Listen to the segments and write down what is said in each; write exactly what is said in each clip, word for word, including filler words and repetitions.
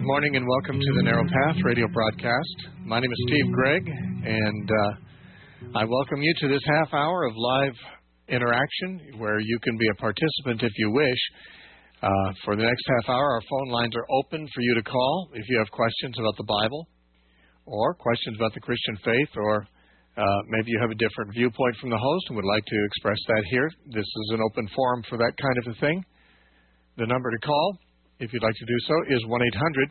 Good morning and welcome to the Narrow Path radio broadcast. My name is Steve Gregg, and uh, I welcome you to this half hour of live interaction where you can be a participant if you wish. Uh, for the next half hour, our phone lines are open for you to call if you have questions about the Bible or questions about the Christian faith, or uh, maybe you have a different viewpoint from the host and would like to express that here. This is an open forum for that kind of a thing. The number to call, if you'd like to do so, is one eight hundred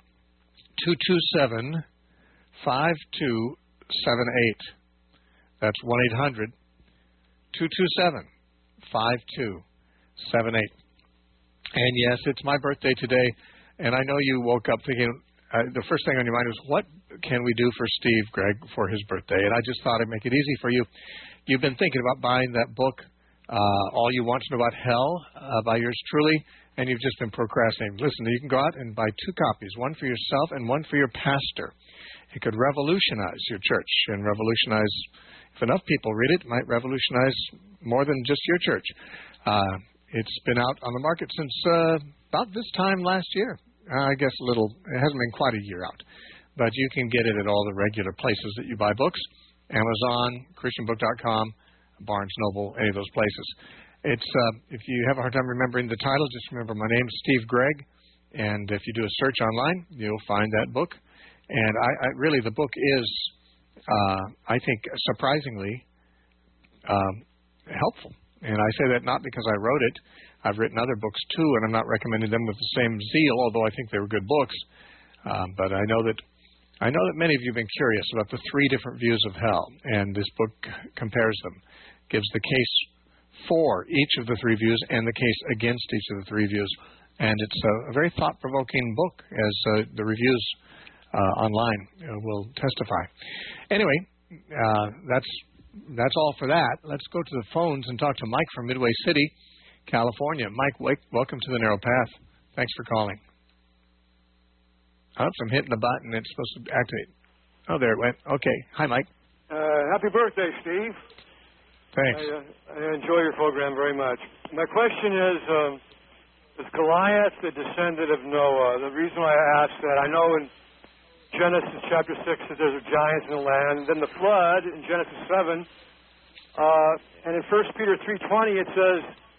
two two seven five two seven eight. That's one eight hundred two two seven five two seven eight. And yes, it's my birthday today, and I know you woke up thinking, uh, the first thing on your mind was, what can we do for Steve Gregg for his birthday? And I just thought I'd make it easy for you. You've been thinking about buying that book, uh, All You Want to Know About Hell, uh, by yours truly, and you've just been procrastinating. Listen, you can go out and buy two copies, one for yourself and one for your pastor. It could revolutionize your church and revolutionize, if enough people read it, it might revolutionize more than just your church. Uh, it's been out on the market since uh, about this time last year. Uh, I guess a little, it hasn't been quite a year out. But you can get it at all the regular places that you buy books, Amazon, Christian book dot com, Barnes Noble, any of those places. It's uh, if you have a hard time remembering the title, just remember my name's Steve Gregg, and if you do a search online, you'll find that book. And I, I really, the book is, uh, I think, surprisingly um, helpful. And I say that not because I wrote it. I've written other books too, and I'm not recommending them with the same zeal, although I think they were good books. Um, but I know that I know that many of you have been curious about the three different views of hell, and this book compares them, gives the case for each of the three views and the case against each of the three views. And it's a, a very thought-provoking book, as uh, the reviews uh, online uh, will testify. Anyway, uh, that's that's all for that. Let's go to the phones and talk to Mike from Midway City, California. Mike, wake, welcome to the Narrow Path. Thanks for calling. Oops, I'm hitting the button. It's supposed to activate. Oh, there it went. Okay. Hi, Mike. Uh, happy birthday, Steve. Thanks. I, uh, I enjoy your program very much. My question is, um, is Goliath the descendant of Noah? The reason why I ask that, I know in Genesis chapter six that there's a giant in the land, and then the flood in Genesis seven, uh, and in First Peter three twenty it says,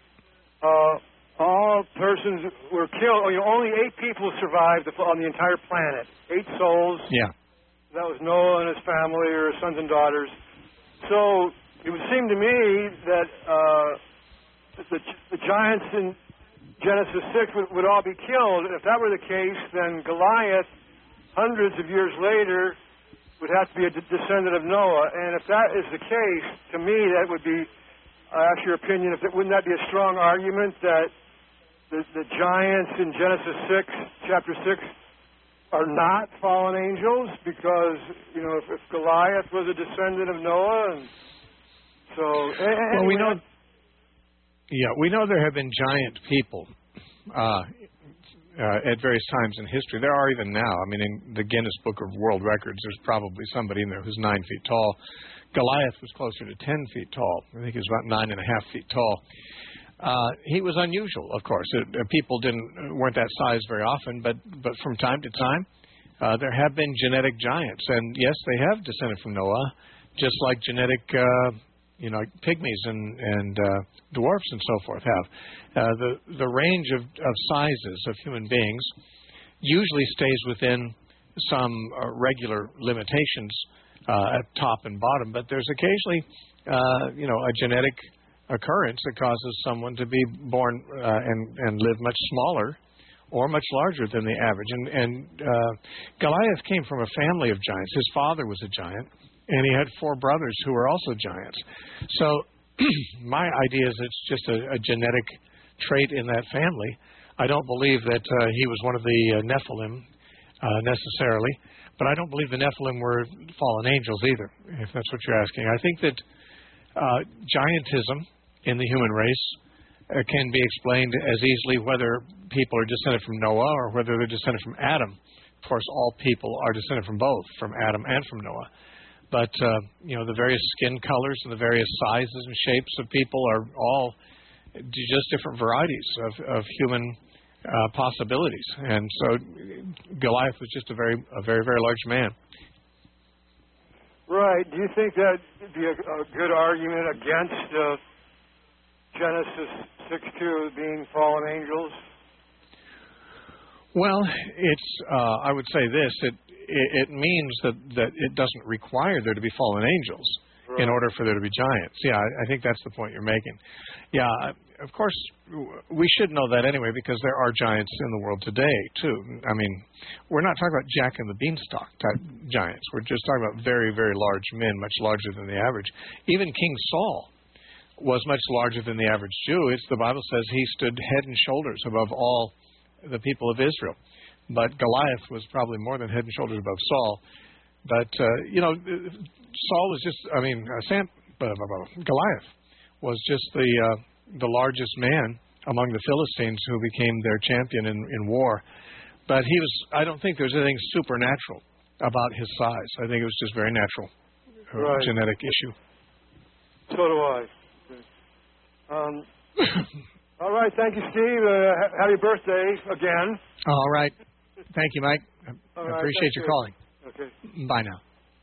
uh, all persons were killed. Oh, you know, only eight people survived on the entire planet. Eight souls. Yeah. That was Noah and his family, or his sons and daughters. So it would seem to me that uh, the, the giants in Genesis six would, would all be killed. If that were the case, then Goliath, hundreds of years later, would have to be a de- descendant of Noah. And if that is the case, to me, that would be, I ask your opinion, if it, wouldn't that be a strong argument that the, the giants in Genesis six, chapter six, are not fallen angels? Because, you know, if, if Goliath was a descendant of Noah, and so... And, well, we know... Yeah, we know there have been giant people uh, uh, at various times in history. There are even now. I mean, in the Guinness Book of World Records, there's probably somebody in there who's nine feet tall. Goliath was closer to ten feet tall. I think he was about nine and a half feet tall. Uh, he was unusual, of course. It, uh, people didn't weren't that size very often, but but from time to time, uh, there have been genetic giants, and yes, they have descended from Noah, just like genetic, uh, you know, pygmies and and uh, dwarfs and so forth have. Uh, the the range of, of sizes of human beings usually stays within some uh, regular limitations uh, at top and bottom, but there's occasionally, uh, you know, a genetic occurrence that causes someone to be born uh, and, and live much smaller or much larger than the average. And, and uh, Goliath came from a family of giants. His father was a giant, and he had four brothers who were also giants. So my idea is it's just a, a genetic trait in that family. I don't believe that uh, he was one of the uh, Nephilim uh, necessarily, but I don't believe the Nephilim were fallen angels either, if that's what you're asking. I think that uh, giantism in the human race uh, can be explained as easily whether people are descended from Noah or whether they're descended from Adam. Of course, all people are descended from both, from Adam and from Noah. But, uh, you know, the various skin colors and the various sizes and shapes of people are all just different varieties of, of human uh, possibilities. And so Goliath was just a very, a very, very large man. Right. Do you think that would be a, a good argument against uh, Genesis six two being fallen angels? Well, it's. Uh, I would say this: it, it it means that that it doesn't require there to be fallen angels right. in order for there to be giants. Yeah, I, I think that's the point you're making. Yeah, of course, we should know that anyway because there are giants in the world today too. I mean, we're not talking about Jack and the Beanstalk type giants. We're just talking about very, very large men, much larger than the average. Even King Saul was much larger than the average Jew. It's the Bible says he stood head and shoulders above all the people of Israel. But Goliath was probably more than head and shoulders above Saul. But, uh, you know, Saul was just, I mean, uh, Sam, uh, Goliath was just the uh, the largest man among the Philistines who became their champion in, in war. But he was, I don't think there's anything supernatural about his size. I think it was just very natural, a right. genetic issue. So do I. Um, all right. Thank you, Steve. Uh, happy birthday again. All right. Thank you, Mike. I right, appreciate your you. calling. Okay. Bye now.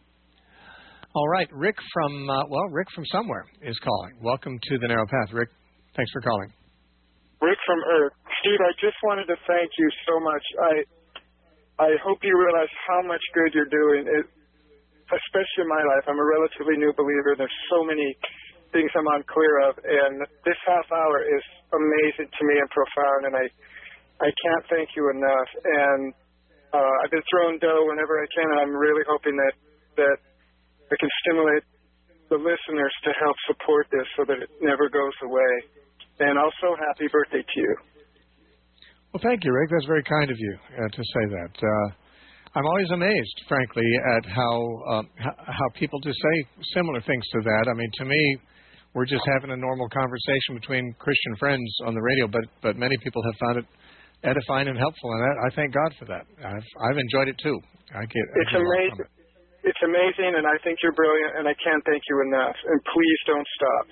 All right. Rick from, uh, well, Rick from somewhere is calling. Welcome to the Narrow Path. Rick, thanks for calling. Rick from Earth. Steve, I just wanted to thank you so much. I I hope you realize how much good you're doing, it, especially in my life. I'm a relatively new believer. There's so many things I'm unclear of, and this half hour is amazing to me and profound, and I I can't thank you enough. And uh, I've been throwing dough whenever I can, and I'm really hoping that, that I can stimulate the listeners to help support this so that it never goes away. And also, happy birthday to you. Well, thank you, Rick. That's very kind of you uh, to say that. Uh, I'm always amazed, frankly, at how, uh, how people just say similar things to that. I mean, to me, we're just having a normal conversation between Christian friends on the radio, but but many people have found it edifying and helpful, and that, I thank God for that. I've I've enjoyed it too. I get I it's get amazing. It. It's amazing, and I think you're brilliant, and I can't thank you enough. And please don't stop.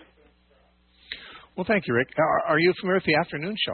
Well, thank you, Rick. Are, are you familiar with the afternoon show?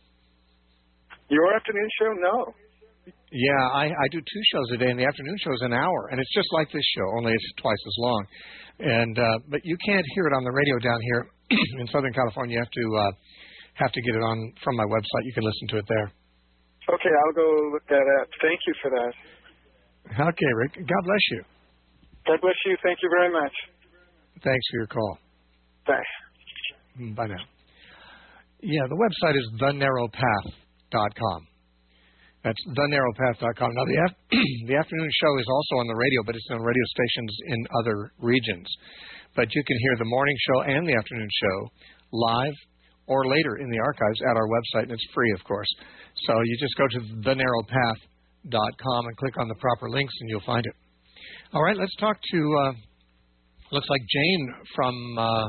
Your afternoon show? No. Yeah, I, I do two shows a day, and the afternoon show is an hour, and it's just like this show, only it's twice as long. And uh, but you can't hear it on the radio down here in Southern California. You have to uh, have to get it on from my website. You can listen to it there. Okay, I'll go look that up. Thank you for that. Okay, Rick. God bless you. God bless you. Thank you very much. Thanks for your call. Thanks. Bye now. Yeah, the website is the narrow path dot com. That's the narrow path dot com. Now, the, af- the afternoon show is also on the radio, but it's on radio stations in other regions. But you can hear the morning show and the afternoon show live or later in the archives at our website, and it's free, of course. So you just go to the narrow path dot com and click on the proper links, and you'll find it. All right, let's talk to, uh, looks like Jane from, uh,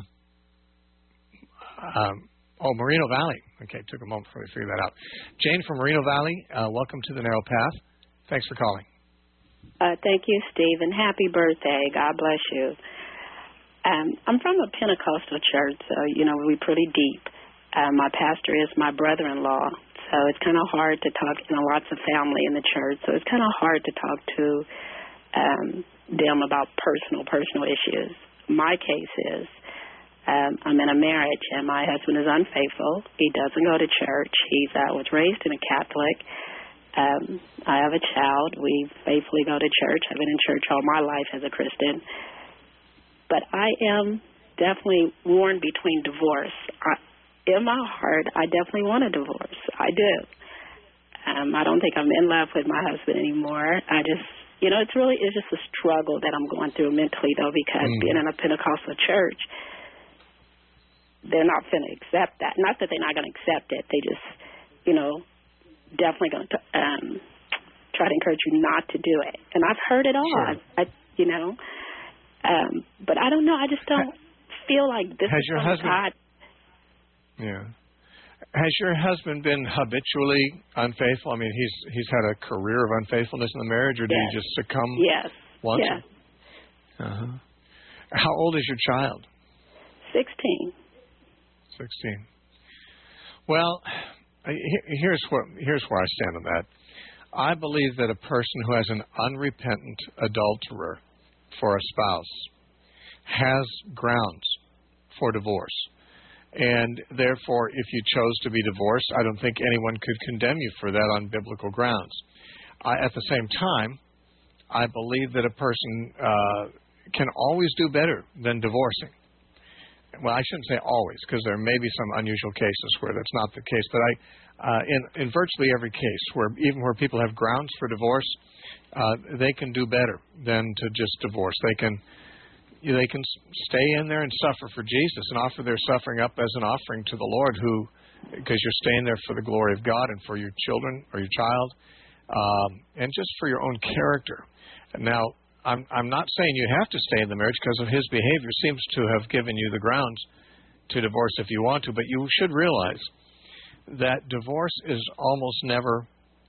um, oh, Moreno Valley. Okay, took a moment before we figured that out. Jane from Moreno Valley, uh, welcome to the Narrow Path. Thanks for calling. Uh, thank you, Steve, and happy birthday. God bless you. Um, I'm from a Pentecostal church, so, you know, we're pretty deep. Uh, my pastor is my brother-in-law, so it's kind of hard to talk, you know, lots of family in the church, so it's kind of hard to talk to um, them about personal, personal issues. My case is, Um, I'm in a marriage, and my husband is unfaithful. He doesn't go to church. He's uh, was raised in a Catholic. Um, I have a child. We faithfully go to church. I've been in church all my life as a Christian. But I am definitely worn between divorce. I, in my heart, I definitely want a divorce. I do. Um, I don't think I'm in love with my husband anymore. I just, you know, it's really it's just a struggle that I'm going through mentally, though, because mm. being in a Pentecostal church, they're not going to accept that. Not that they're not going to accept it. They just, you know, definitely going to um, try to encourage you not to do it. And I've heard it all. Sure. I, I, you know, um, but I don't know. I just don't ha- feel like this has is your husband, God. Yeah. Has your husband been habitually unfaithful? I mean, he's he's had a career of unfaithfulness in the marriage, or did yes. he just succumb yes. once? Yes. Uh-huh. How old is your child? Sixteen. Sixteen. Well, here's what here's where I stand on that. I believe that a person who has an unrepentant adulterer for a spouse has grounds for divorce. And therefore, if you chose to be divorced, I don't think anyone could condemn you for that on biblical grounds. I, at the same time, I believe that a person uh, can always do better than divorcing. Well, I shouldn't say always, because there may be some unusual cases where that's not the case. But I, uh, in, in virtually every case, where even where people have grounds for divorce, uh, they can do better than to just divorce. They can they can stay in there and suffer for Jesus and offer their suffering up as an offering to the Lord, who, because you're staying there for the glory of God and for your children or your child, um, and just for your own character. Now, I'm, I'm not saying you have to stay in the marriage because of his behavior seems to have given you the grounds to divorce if you want to, but you should realize that divorce is almost never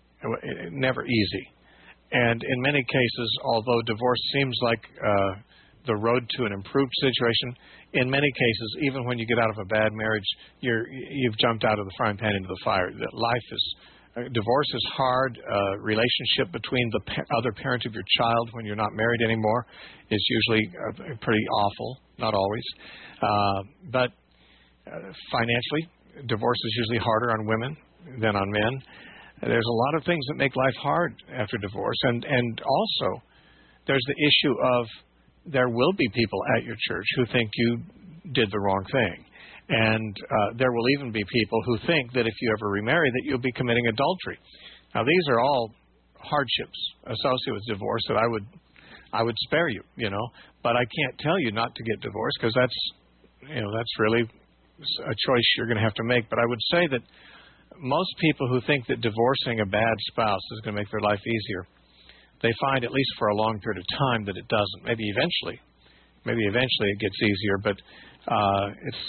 never easy. And in many cases, although divorce seems like uh, the road to an improved situation, in many cases, even when you get out of a bad marriage, you're, you've jumped out of the frying pan into the fire. That life is Uh, divorce is hard. Uh, relationship between the pa- other parent of your child when you're not married anymore is usually uh, pretty awful. Not always. Uh, but uh, financially, divorce is usually harder on women than on men. There's a lot of things that make life hard after divorce. And, and also, there's the issue of there will be people at your church who think you did the wrong thing. And uh, there will even be people who think that if you ever remarry that you'll be committing adultery. Now, these are all hardships associated with divorce that I would I would spare you, you know. But I can't tell you not to get divorced because that's, you know, that's really a choice you're going to have to make. But I would say that most people who think that divorcing a bad spouse is going to make their life easier, they find, at least for a long period of time, that it doesn't. Maybe eventually, maybe eventually it gets easier, but uh, it's...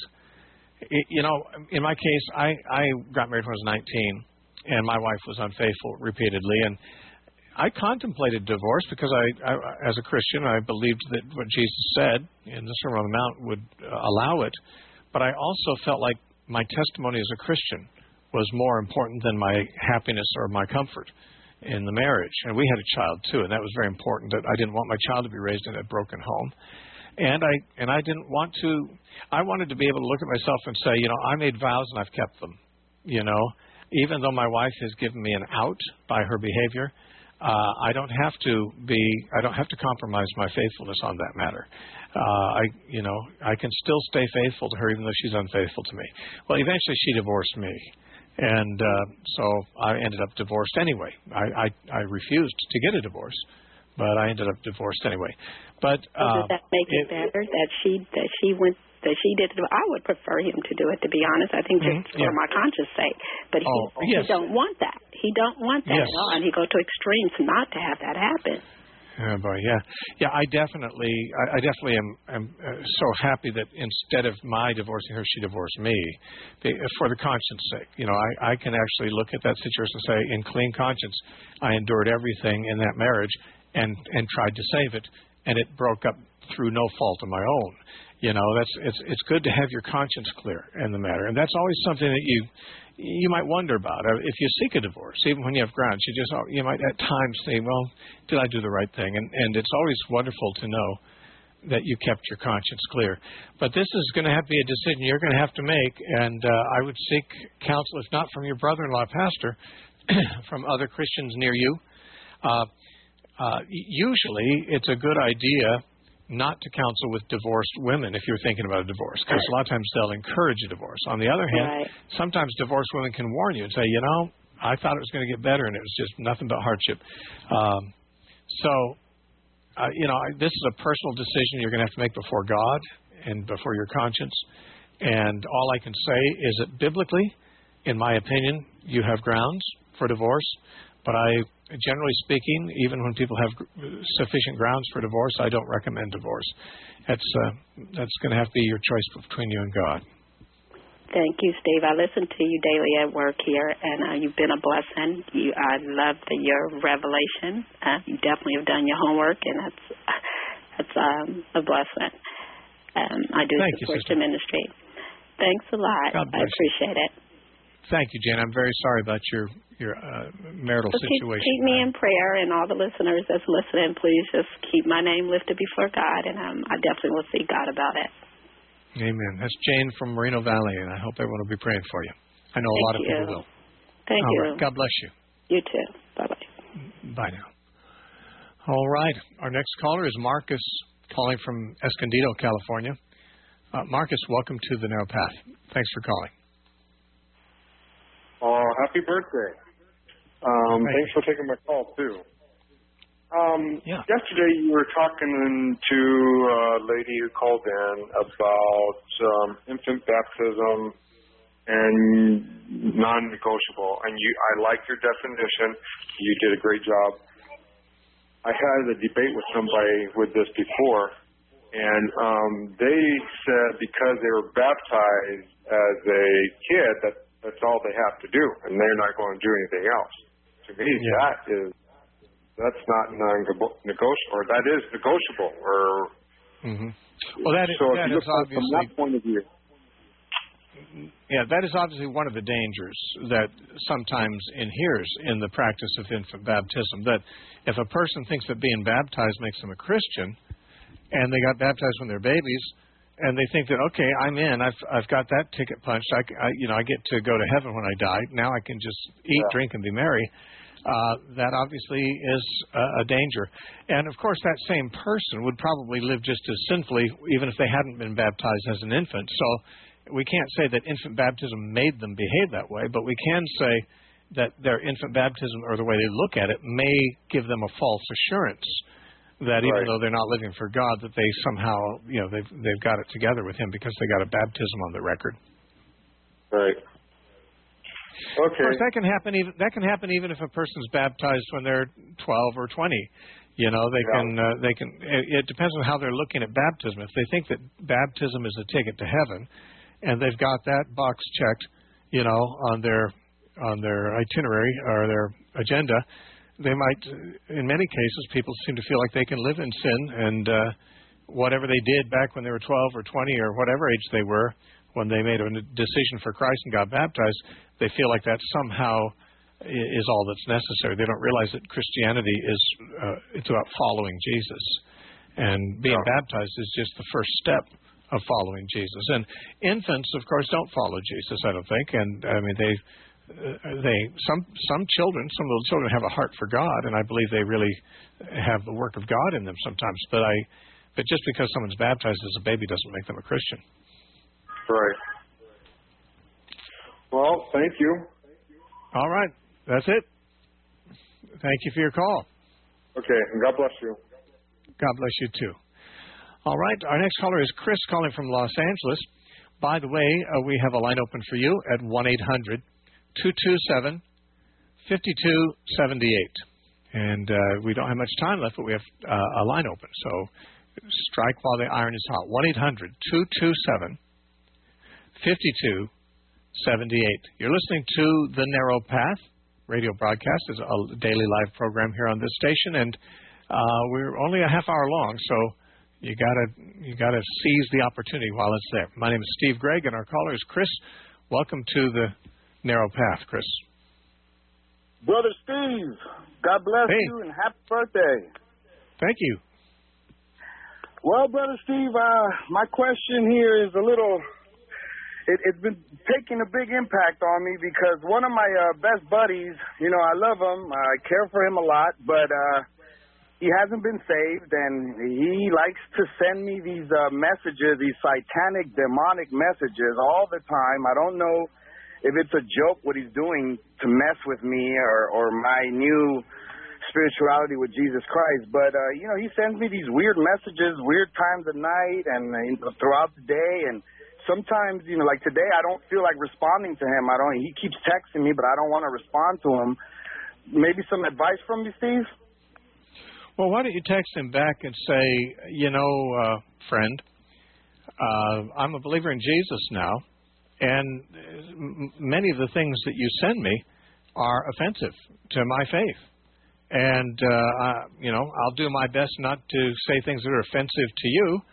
You know, in my case, I, I got married when I was nineteen, and my wife was unfaithful repeatedly. And I contemplated divorce because I, I as a Christian, I believed that what Jesus said in the Sermon on the Mount would uh, allow it. But I also felt like my testimony as a Christian was more important than my happiness or my comfort in the marriage. And we had a child, too, and that was very important, that I didn't want my child to be raised in a broken home. And I and I didn't want to, I wanted to be able to look at myself and say, you know, I made vows and I've kept them. You know, even though my wife has given me an out by her behavior, uh, I don't have to be, I don't have to compromise my faithfulness on that matter. Uh, I, you know, I can still stay faithful to her even though she's unfaithful to me. Well, eventually she divorced me. And uh, so I ended up divorced anyway. I, I, I refused to get a divorce, but I ended up divorced anyway. But uh, does that make it, it better that she that she went that she did it? I would prefer him to do it, to be honest. I think just mm-hmm, for yeah. my conscience sake. But oh, he, yes. he don't want that. He don't want that yes. at all, and he go to extremes not to have that happen. Oh boy, yeah, yeah. I definitely, I, I definitely am, am uh, so happy that instead of my divorcing her, she divorced me, they, for the conscience sake. You know, I, I can actually look at that situation and say, in clean conscience, I endured everything in that marriage and and tried to save it. And it broke up through no fault of my own. You know, that's it's it's good to have your conscience clear in the matter, and that's always something that you you might wonder about. If you seek a divorce, even when you have grounds, you just you might at times say, well, did I do the right thing? And and it's always wonderful to know that you kept your conscience clear. But this is going to have to be a decision you're going to have to make, and uh, I would seek counsel, if not from your brother-in-law pastor, from other Christians near you. Uh, Uh, usually, it's a good idea not to counsel with divorced women if you're thinking about a divorce, because a lot of times they'll encourage a divorce. On the other hand, right. sometimes divorced women can warn you and say, you know, I thought it was going to get better, and it was just nothing but hardship. Um, so, uh, you know, this is a personal decision you're going to have to make before God and before your conscience. And all I can say is that biblically, in my opinion, you have grounds for divorce, but I... Generally speaking, even when people have sufficient grounds for divorce, I don't recommend divorce. That's uh, that's going to have to be your choice between you and God. Thank you, Steve. I listen to you daily at work here, and uh, you've been a blessing. You, I love the, your revelation. Uh, you definitely have done your homework, and that's that's um, a blessing. Um, I do Thank support you, the ministry. Thanks a lot. God bless I appreciate you. it. thank you, Jane. I'm very sorry about your your uh, marital so keep, situation. Keep me in prayer, and all the listeners that's listening, please just keep my name lifted before God, and um, I definitely will see God about it. Amen. That's Jane from Moreno Valley, and I hope everyone will be praying for you. I know Thank a lot you. of people will. Thank All you. right. God bless you. You too. Bye-bye. Bye now. All right. Our next caller is Marcus, calling from Escondido, California. Uh, Marcus, welcome to the Narrow Path. Thanks for calling. Oh, happy birthday. Um, Thank thanks for taking my call, too. Um, yeah. Yesterday you were talking to a lady who called in about um, infant baptism and non-negotiable. And you, I like your definition. You did a great job. I had a debate with somebody with this before, and um, they said because they were baptized as a kid, that that's all they have to do, and they're not going to do anything else. To me, yeah. that is that's not non-negotiable, or that is negotiable. Or mm-hmm. Well, that is, so that if you is look at it obviously from that point of view. Yeah, that is obviously one of the dangers that sometimes inheres in the practice of infant baptism, that if a person thinks that being baptized makes them a Christian, and they got baptized when they're babies, and they think that, okay, I'm in, I've I've got that ticket punched, I, I you know I get to go to heaven when I die, now I can just eat, yeah. drink, and be merry, uh, that obviously is a, a danger. And of course that same person would probably live just as sinfully even if they hadn't been baptized as an infant. So we can't say that infant baptism made them behave that way, but we can say that their infant baptism, or the way they look at it, may give them a false assurance that even right. though they're not living for God, that they somehow, you know, they've they've got it together with Him because they got a baptism on the record. Right. Okay. Of course, that can happen even that can happen even if a person's baptized when they're twelve or twenty. You know, they yeah. can uh, they can. It, it depends on how they're looking at baptism. If they think that baptism is a ticket to heaven, and they've got that box checked, you know, on their on their itinerary or their agenda, they might, in many cases, people seem to feel like they can live in sin, and uh, whatever they did back when they were twelve or twenty or whatever age they were, when they made a decision for Christ and got baptized, they feel like that somehow is all that's necessary. They don't realize that Christianity is uh, it's about following Jesus, and being yeah. baptized is just the first step of following Jesus. And infants, of course, don't follow Jesus, I don't think. And I mean, they, uh, they, some, some children, some little children have a heart for God, and I believe they really have the work of God in them sometimes. But I, but just because someone's baptized as a baby doesn't make them a Christian. Right. Well, thank you. All right, that's it. Thank you for your call. Okay, and God bless you. God bless you too. All right, our next caller is Chris, calling from Los Angeles. By the way, uh, we have a line open for you at one eight hundred two two seven five two seven eight. And uh, we don't have much time left, but we have uh, a line open. So strike while the iron is hot. one eight hundred two two seven five two seven eight. You're listening to The Narrow Path radio broadcast. It's a daily live program here on this station, and uh, we're only a half hour long, so You gotta you gotta seize the opportunity while it's there. My name is Steve Gregg, and our caller is Chris. Welcome to the Narrow Path, Chris. Brother Steve, God bless hey. you and happy birthday. Thank you. Well, Brother Steve, uh, my question here is a little. It, it's been taking a big impact on me because one of my uh, best buddies, you know, I love him, I care for him a lot, but. Uh, He hasn't been saved, and he likes to send me these uh, messages, these satanic, demonic messages all the time. I don't know if it's a joke what he's doing to mess with me or, or my new spirituality with Jesus Christ. But, uh, you know, he sends me these weird messages, weird times of night and uh, throughout the day. And sometimes, you know, like today, I don't feel like responding to him. I don't. He keeps texting me, but I don't want to respond to him. Maybe some advice from you, Steve? Well, why don't you text him back and say, you know, uh, friend, uh, I'm a believer in Jesus now, and m- many of the things that you send me are offensive to my faith. And, uh, I, you know, I'll do my best not to say things that are offensive to you,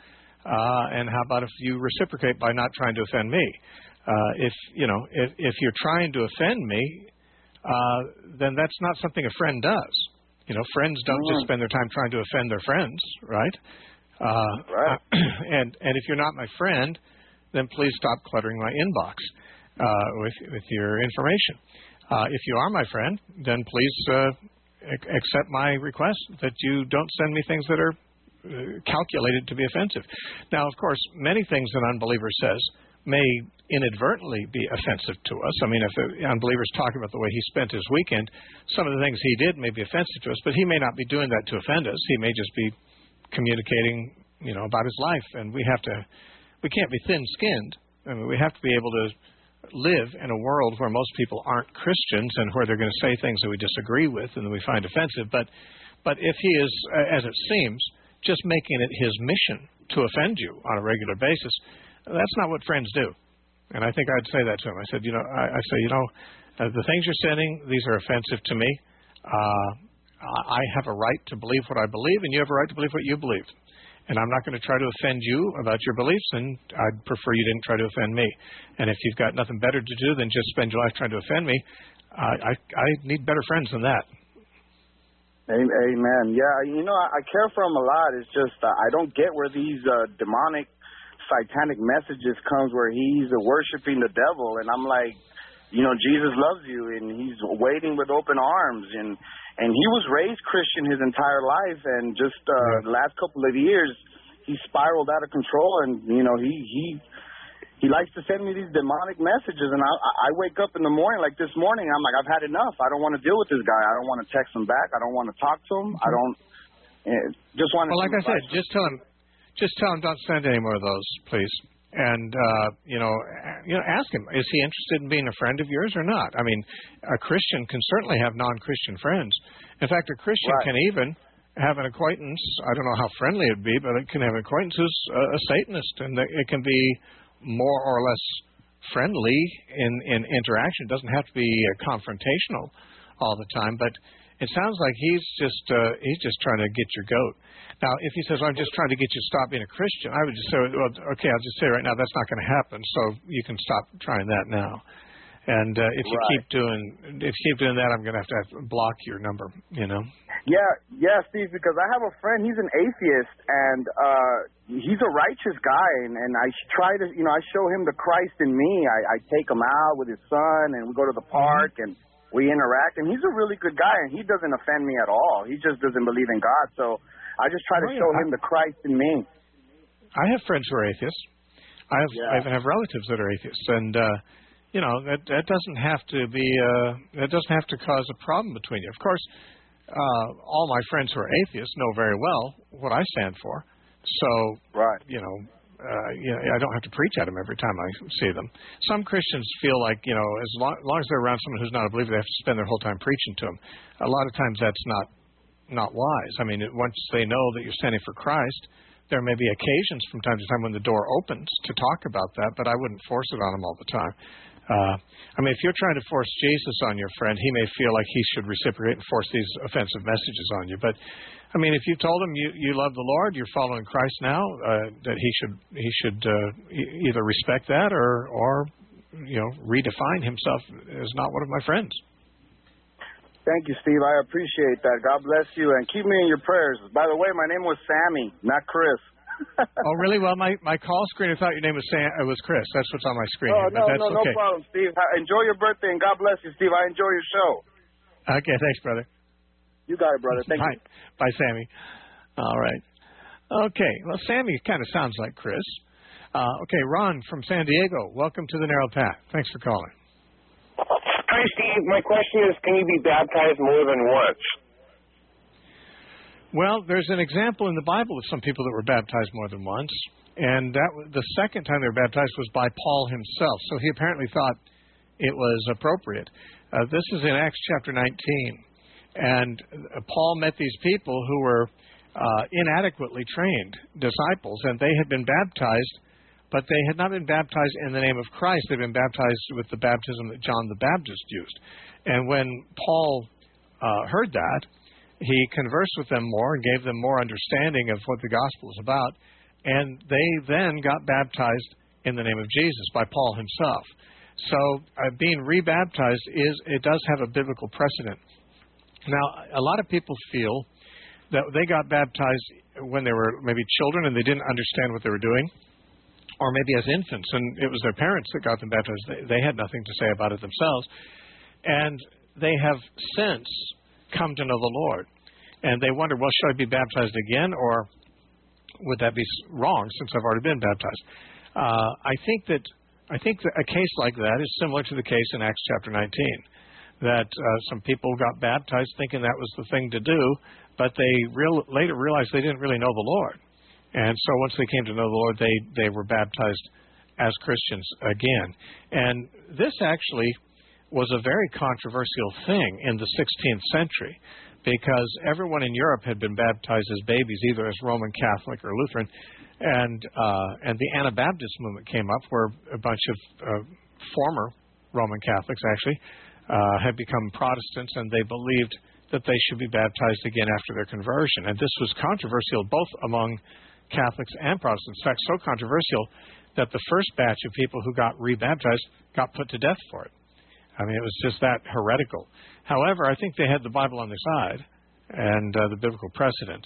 Uh, and how about if you reciprocate by not trying to offend me? Uh, if you know, if, if you're trying to offend me, uh, then that's not something a friend does. You know, friends don't mm. just spend their time trying to offend their friends, right? Uh, right. And and if you're not my friend, then please stop cluttering my inbox uh, with with your information. Uh, if you are my friend, then please uh, ac- accept my request that you don't send me things that are uh, calculated to be offensive. Now, of course, many things an unbeliever says may inadvertently be offensive to us. I mean, if the unbeliever's talking about the way he spent his weekend, some of the things he did may be offensive to us, but he may not be doing that to offend us. He may just be communicating, you know, about his life, and we have to, we can't be thin-skinned. I mean, we have to be able to live in a world where most people aren't Christians and where they're going to say things that we disagree with and that we find offensive. But, but if he is, as it seems, just making it his mission to offend you on a regular basis, that's not what friends do. And I think I'd say that to him. I said, you know, I, I say, you know, uh, the things you're sending, these are offensive to me. Uh, I have a right to believe what I believe, and you have a right to believe what you believe. And I'm not going to try to offend you about your beliefs, and I'd prefer you didn't try to offend me. And if you've got nothing better to do than just spend your life trying to offend me, uh, I, I need better friends than that. Amen. Yeah, you know, I, I care for him a lot. It's just uh, I don't get where these uh, demonic, satanic messages comes where he's uh, worshiping the devil. And I'm like, you know, Jesus loves you, and he's waiting with open arms. And And he was raised Christian his entire life, and just uh, yeah. the last couple of years, he spiraled out of control. And you know, he he he likes to send me these demonic messages, and I I wake up in the morning, like this morning, I'm like, I've had enough. I don't want to deal with this guy. I don't want to text him back. I don't want to talk to him. I don't uh, just want to. Well, like I said, just tell him, just tell him don't send any more of those, please. And, uh, you know, you know, ask him, is he interested in being a friend of yours or not? I mean, a Christian can certainly have non-Christian friends. In fact, a Christian right. can even have an acquaintance. I don't know how friendly it would be, but it can have an acquaintance who's a, a Satanist, and it can be more or less friendly in, in interaction. It doesn't have to be uh, confrontational all the time, but it sounds like he's just uh, he's just trying to get your goat. Now, if he says, well, I'm just trying to get you to stop being a Christian, I would just say, well, okay, I'll just say right now that's not going to happen, so you can stop trying that now. And uh, if you right. keep doing if you keep doing that, I'm going to have to, have to block your number, you know? Yeah, yeah, Steve, because I have a friend, he's an atheist, and uh, he's a righteous guy, and, and I try to, you know, I show him the Christ in me. I, I take him out with his son, and we go to the park, and we interact, and he's a really good guy, and he doesn't offend me at all. He just doesn't believe in God, so I just try to oh, yeah. show him the Christ in me. I have friends who are atheists. I have yeah. I even have relatives that are atheists, and uh, you know that that doesn't have to be uh, that doesn't have to cause a problem between you. Of course, uh, all my friends who are atheists know very well what I stand for. So right. you know, uh, you know, I don't have to preach at them every time I see them. Some Christians feel like you know, as long, as long as they're around someone who's not a believer, they have to spend their whole time preaching to them. A lot of times that's not. not wise. I mean, once they know that you're standing for Christ, there may be occasions from time to time when the door opens to talk about that, but I wouldn't force it on them all the time. Uh, I mean, if you're trying to force Jesus on your friend, he may feel like he should reciprocate and force these offensive messages on you. But, I mean, if you told him you, you love the Lord, you're following Christ now, uh, that he should he should uh, e- either respect that or, or, you know, redefine himself as not one of my friends. Thank you, Steve. I appreciate that. God bless you, and keep me in your prayers. By the way, my name was Sammy, not Chris. Oh, really? Well, my, my call screen, I thought your name was Sam, it was Chris. That's what's on my screen. Oh, here, no, but that's no, okay. no problem, Steve. Enjoy your birthday, and God bless you, Steve. I enjoy your show. Okay, thanks, brother. You got it, brother. Thank Bye. you. Bye, Sammy. All right. Okay. Well, Sammy kind of sounds like Chris. Uh, okay, Ron from San Diego. Welcome to the Narrow Path. Thanks for calling. Hi, Steve. My question is, can you be baptized more than once? Well, there's an example in the Bible of some people that were baptized more than once, and that the second time they were baptized was by Paul himself. So he apparently thought it was appropriate. Uh, this is in Acts chapter nineteen, and uh, Paul met these people who were uh, inadequately trained disciples, and they had been baptized, but they had not been baptized in the name of Christ. They'd been baptized with the baptism that John the Baptist used. And when Paul uh, heard that, he conversed with them more and gave them more understanding of what the gospel is about. and they then got baptized in the name of Jesus by Paul himself. So uh, being rebaptized is it does have a biblical precedent. Now, a lot of people feel that they got baptized when they were maybe children and they didn't understand what they were doing, or maybe as infants, and it was their parents that got them baptized. They, they had nothing to say about it themselves. And they have since come to know the Lord. And they wonder, well, should I be baptized again, or would that be wrong since I've already been baptized? Uh, I think that I think that a case like that is similar to the case in Acts chapter nineteen, that uh, some people got baptized thinking that was the thing to do, but they real, later realized they didn't really know the Lord. And so once they came to know the Lord, they, they were baptized as Christians again. And this actually was a very controversial thing in the sixteenth century, because everyone in Europe had been baptized as babies, either as Roman Catholic or Lutheran. And uh, and the Anabaptist movement came up, where a bunch of uh, former Roman Catholics actually uh, had become Protestants, and they believed that they should be baptized again after their conversion. And this was controversial both among Catholics and Protestants. In fact, so controversial that the first batch of people who got rebaptized got put to death for it. I mean, it was just that heretical. However, I think they had the Bible on their side and uh, the biblical precedent.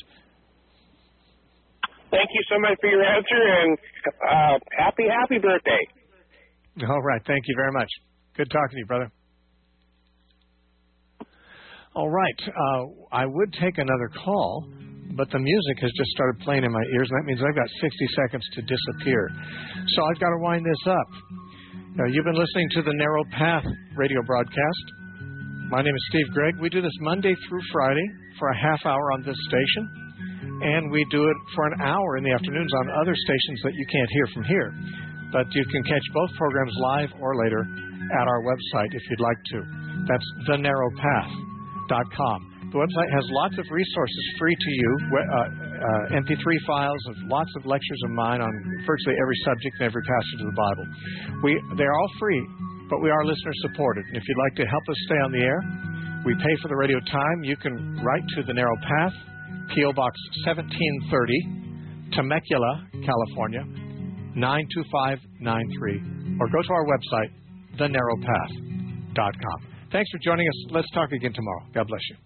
Thank you so much for your answer, and uh, happy, happy birthday. All right. Thank you very much. Good talking to you, brother. All right. Uh, I would take another call, but the music has just started playing in my ears, and that means I've got sixty seconds to disappear. So I've got to wind this up. Uh, you've been listening to the Narrow Path radio broadcast. My name is Steve Gregg. We do this Monday through Friday for a half hour on this station, and we do it for an hour in the afternoons on other stations that you can't hear from here. But you can catch both programs live or later at our website if you'd like to. That's the narrow path dot com. The website has lots of resources free to you, uh, uh, M P three files of lots of lectures of mine on virtually every subject and every passage of the Bible. We, they're all free, but we are listener-supported. And if you'd like to help us stay on the air, we pay for the radio time. You can write to The Narrow Path, P O Box seventeen thirty, Temecula, California, nine two five nine three, or go to our website, the narrow path dot com. Thanks for joining us. Let's talk again tomorrow. God bless you.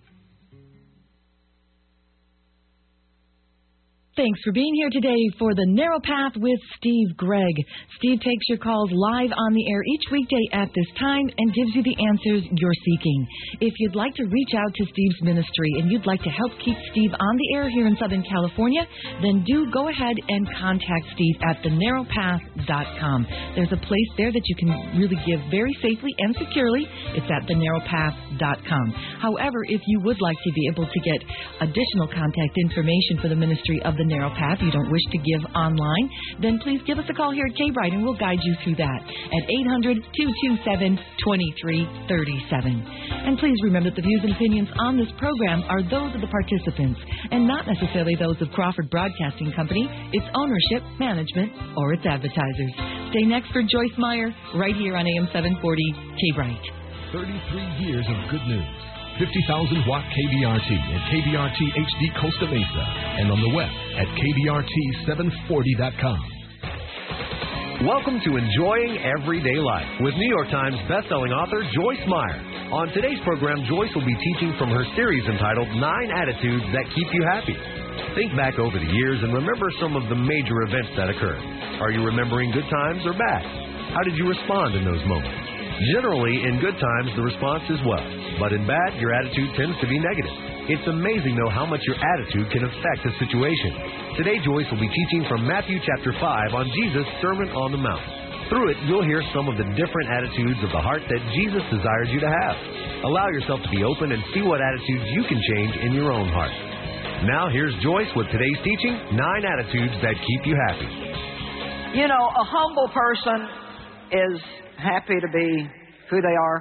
Thanks for being here today for The Narrow Path with Steve Gregg. Steve takes your calls live on the air each weekday at this time and gives you the answers you're seeking. If you'd like to reach out to Steve's ministry and you'd like to help keep Steve on the air here in Southern California, then do go ahead and contact Steve at the narrow path dot com. There's a place there that you can really give very safely and securely. It's at the narrow path dot com. However, if you would like to be able to get additional contact information for the ministry of the Narrow Path you don't wish to give online, then please give us a call here at K-Brite and we'll guide you through that at eight hundred, two two seven, two three three seven. And please remember that the views and opinions on this program are those of the participants and not necessarily those of Crawford Broadcasting Company, its ownership, management, or its advertisers. Stay next for Joyce Meyer right here on A M seven forty K-Brite. thirty-three years of good news. fifty thousand watt K B R T and K B R T H D Costa Mesa, and on the web at K B R T seven forty dot com. Welcome to Enjoying Everyday Life with New York Times bestselling author Joyce Meyer. On today's program, Joyce will be teaching from her series entitled Nine Attitudes That Keep You Happy. Think back over the years and remember some of the major events that occurred. Are you remembering good times or bad? How did you respond in those moments? Generally, in good times, the response is well, but in bad, your attitude tends to be negative. It's amazing, though, how much your attitude can affect a situation. Today, Joyce will be teaching from Matthew chapter five on Jesus' Sermon on the Mount. Through it, you'll hear some of the different attitudes of the heart that Jesus desires you to have. Allow yourself to be open and see what attitudes you can change in your own heart. Now, here's Joyce with today's teaching, Nine Attitudes That Keep You Happy. You know, a humble person is happy to be who they are.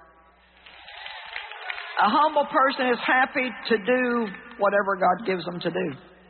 A humble person is happy to do whatever God gives them to do.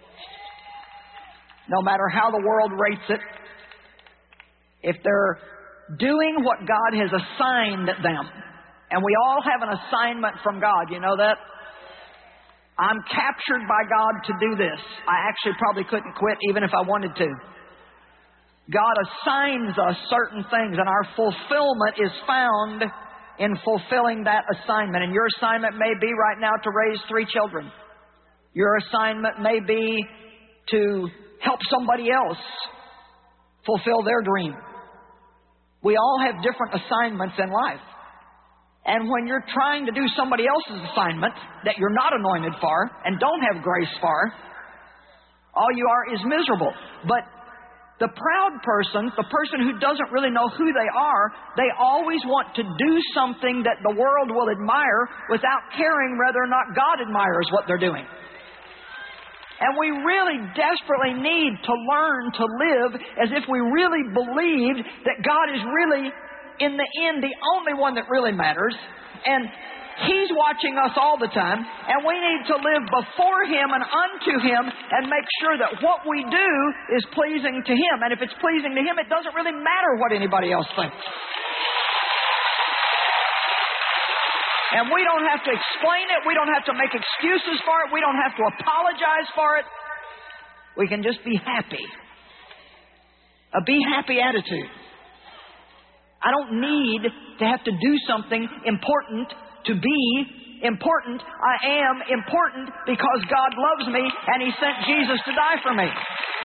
No matter how the world rates it, if they're doing what God has assigned them, and we all have an assignment from God, you know that? I'm captured by God to do this. I actually probably couldn't quit even if I wanted to. God assigns us certain things, and our fulfillment is found in fulfilling that assignment. And your assignment may be right now to raise three children. Your assignment may be to help somebody else fulfill their dream. We all have different assignments in life. And when you're trying to do somebody else's assignment that you're not anointed for and don't have grace for, all you are is miserable. But the proud person, the person who doesn't really know who they are, they always want to do something that the world will admire without caring whether or not God admires what they're doing. And we really desperately need to learn to live as if we really believed that God is really, in the end, the only one that really matters. And He's watching us all the time. And we need to live before Him and unto Him and make sure that what we do is pleasing to Him. And if it's pleasing to Him, it doesn't really matter what anybody else thinks. And we don't have to explain it. We don't have to make excuses for it. We don't have to apologize for it. We can just be happy. A be happy attitude. I don't need to have to do something important to be important. I am important because God loves me and He sent Jesus to die for me.